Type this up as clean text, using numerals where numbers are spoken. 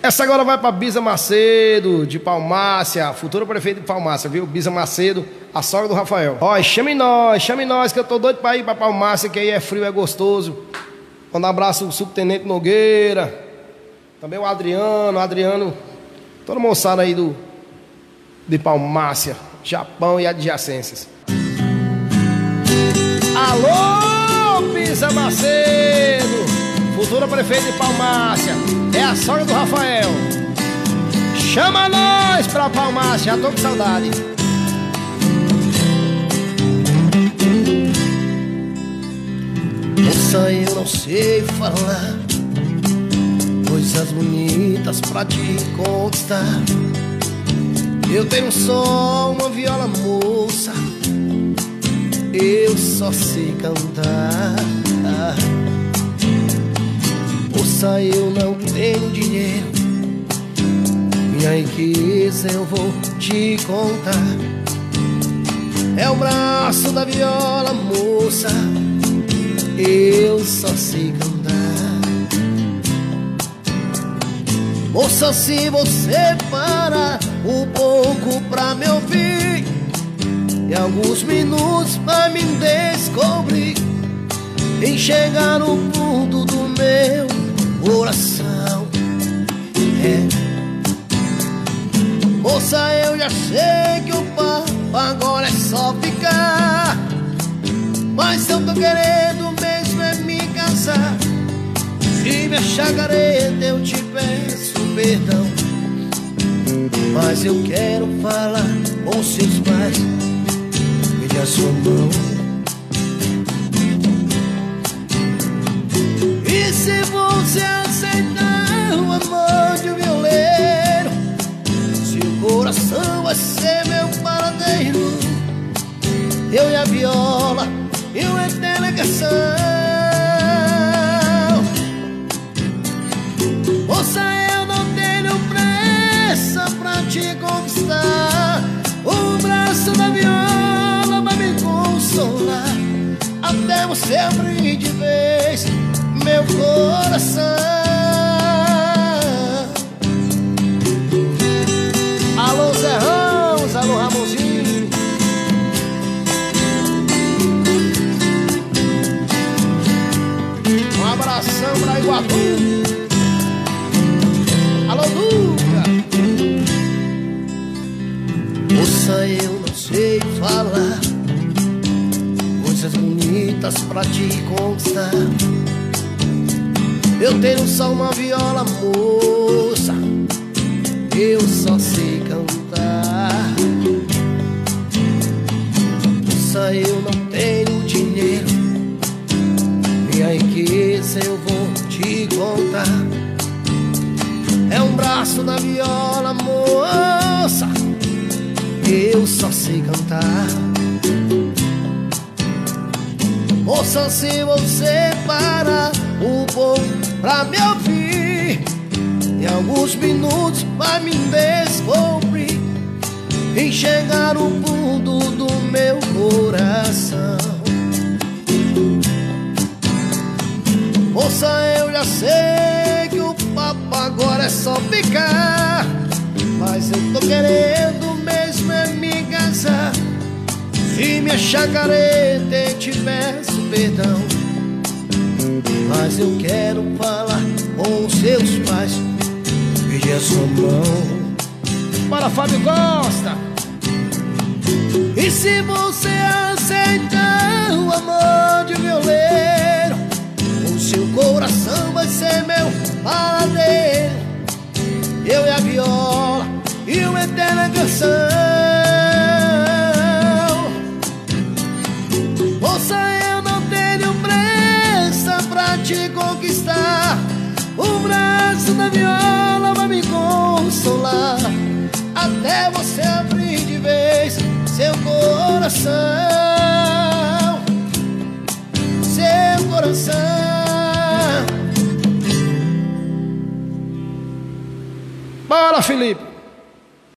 Essa agora vai para Bisa Macedo, de Palmácia, futura prefeita de Palmácia, viu? Bisa Macedo, a sogra do Rafael. Ó, chame nós, que eu tô doido para ir para Palmácia, que aí é frio, é gostoso. Manda um abraço ao subtenente Nogueira, também o Adriano, toda a moçada aí de Palmácia, Japão e adjacências. Alô, Bisa Macedo, futura prefeita de Palmácia, é a sogra do Rafael. Chama nós pra Palmácia, já tô com saudade. Moça, eu não sei falar coisas bonitas pra te conquistar. Eu tenho só uma viola, moça, eu só sei cantar. Moça, eu não tenho dinheiro, minha riqueza eu vou te contar. É o braço da viola, moça, eu só sei cantar. Moça, se você parar um pouco pra me ouvir, em alguns minutos vai me descobrir, enxergar no fundo do meu coração. Moça, eu já sei que o papo agora é só ficar, mas eu tô querendo mesmo é me casar. Se me achar careta eu te peço perdão, mas eu quero falar com seus pais, pedir a sua mão. E se você aceitar o amor de um violeiro, seu coração vai ser meu paradeiro, eu e a viola e uma eterna canção. Moça, eu não tenho pressa pra te conquistar, o braço da viola vai me consolar, até você abrir de vez meu coração. Alô, Zé Ramos, alô, Ramonzinho. Um abração pra Iguatu. Alô, Duca. Moça, eu não sei falar coisas bonitas pra te conquistar. Eu tenho só uma viola, moça, eu só sei cantar. Moça, eu não tenho dinheiro, minha riqueza eu vou te contar. É um braço da viola, moça, eu só sei cantar. Moça, se você parar um pouco pra me ouvir, em alguns minutos vai me descobrir, enxergar o fundo do meu coração. Moça, eu já sei que o papo agora é só ficar, mas eu tô querendo mesmo é me casar. Se me achar careta eu te peço perdão, mas eu quero falar com seus pais, pedir a sua mão. Para Fábio Costa. E se você aceitar o amor de um violeiro, o seu coração vai ser meu paradeiro, eu e a viola e uma eterna canção. Moça, eu não tenho pressa pra te conquistar, o braço da viola vai me consolar, até você abrir de vez seu coração. Seu coração. Bora, Felipe.